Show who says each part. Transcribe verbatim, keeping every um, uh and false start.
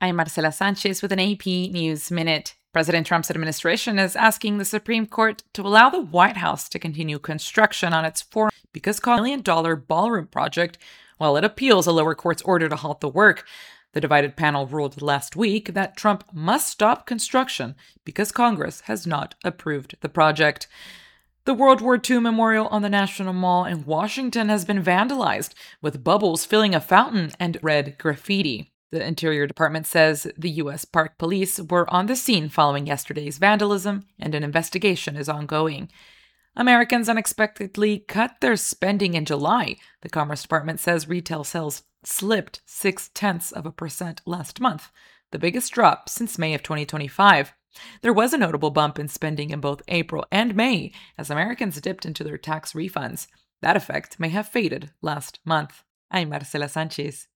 Speaker 1: I'm Marcela Sanchez with an A P News Minute. President Trump's administration is asking the Supreme Court to allow the White House to continue construction on its four because million dollar ballroom project while it appeals a lower court's order to halt the work. The divided panel ruled last week that Trump must stop construction because Congress has not approved the project. The World War Two memorial on the National Mall in Washington has been vandalized, with bubbles filling a fountain and red graffiti. The Interior Department says the U S Park Police were on the scene following yesterday's vandalism, and an investigation is ongoing. Americans unexpectedly cut their spending in July. The Commerce Department says retail sales slipped six-tenths of a percent last month, the biggest drop since May of twenty twenty-five. There was a notable bump in spending in both April and May as Americans dipped into their tax refunds. That effect may have faded last month. I'm Marcela Sanchez.